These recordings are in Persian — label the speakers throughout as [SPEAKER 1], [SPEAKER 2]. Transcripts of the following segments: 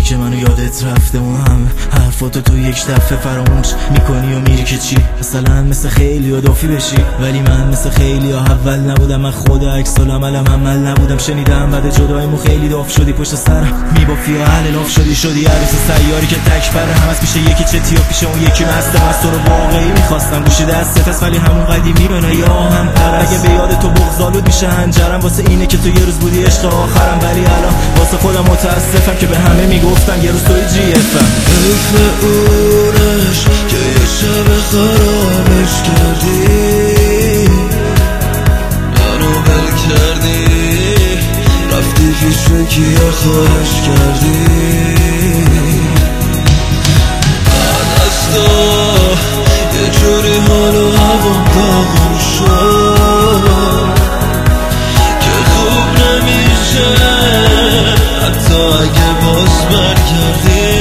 [SPEAKER 1] که منو یادت رفته اون همه حرفاتو تو یک دفعه فراموش میکنی و میری که چی؟ مثلا مثل خیلی ها دافی بشی، ولی من مثل خیلی ها اول نبودم. من خود عکس العملم عمل نبودم. شنیدم بعد جدایمون خیلی داف شدی پشت سرم میبافی و اهل لاف شدی عروس سیاری که تک بره هم از پیش یکی چتی و پیش اون یکی مسته. از تو رو واقعی میخواستم گوشی دستت است، ولی همون قدیمی بنا یا هم پرست. اگه به یاد تو بغض‌آلود میشه هنجرم، واسه اینه که تو یه روز بودی عشق آخرم، ولی الان واسه خودم متاسفم که به همه میگفتم یه روز توی جی افم.
[SPEAKER 2] حیف اونش که یه شب خرابش کردی، منو بل کردی، رفتی پیش کیا خواهش کردی. بعد از تو یه جوری حال و هوام داغون شد که خوب نمیشه حتی اگه باز برگردی.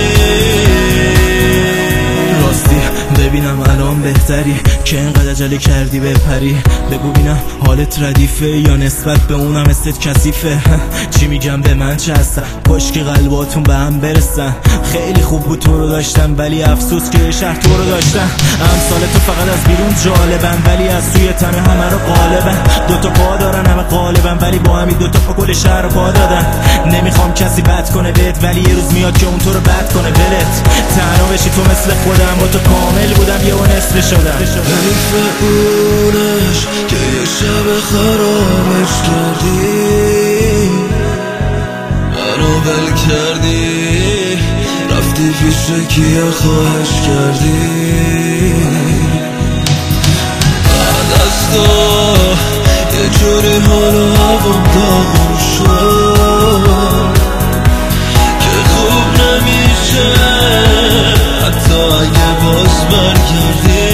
[SPEAKER 1] راستی ببینم الان بهتری که اینقدر عجله کردی بپری. بگو بینم حالت ردیفه یا نسبت به اونم استت کثیفه. چی میگم به من چه هستن، کاش که قلباتون به هم برسن. خیلی خوب بود تو رو داشتم، ولی افسوس که شهر تو رو داشتم. امثال تو فقط از بیرون جالبن، ولی از سوی تن همه رو غالبن. دوتا پا دارن همه غالبن، ولی با همین دوتا پا کل شهر رو پا دادن. نمیخوام کسی بد کنه بهت، ولی یه روز میاد که اون تو رو بد کنه ولت. تنها بشی تو مثل خودم، با تو کامل بودم یه اون نصف شدم.
[SPEAKER 2] حیف اونش که یه شب خرابش کردی، منو بل کردی، رفتی پیش کیا خواهش کردی. بعد از تو یه جوری حال و هوام داغون شد که خوب نمیشه حتی اگه باز برگردی.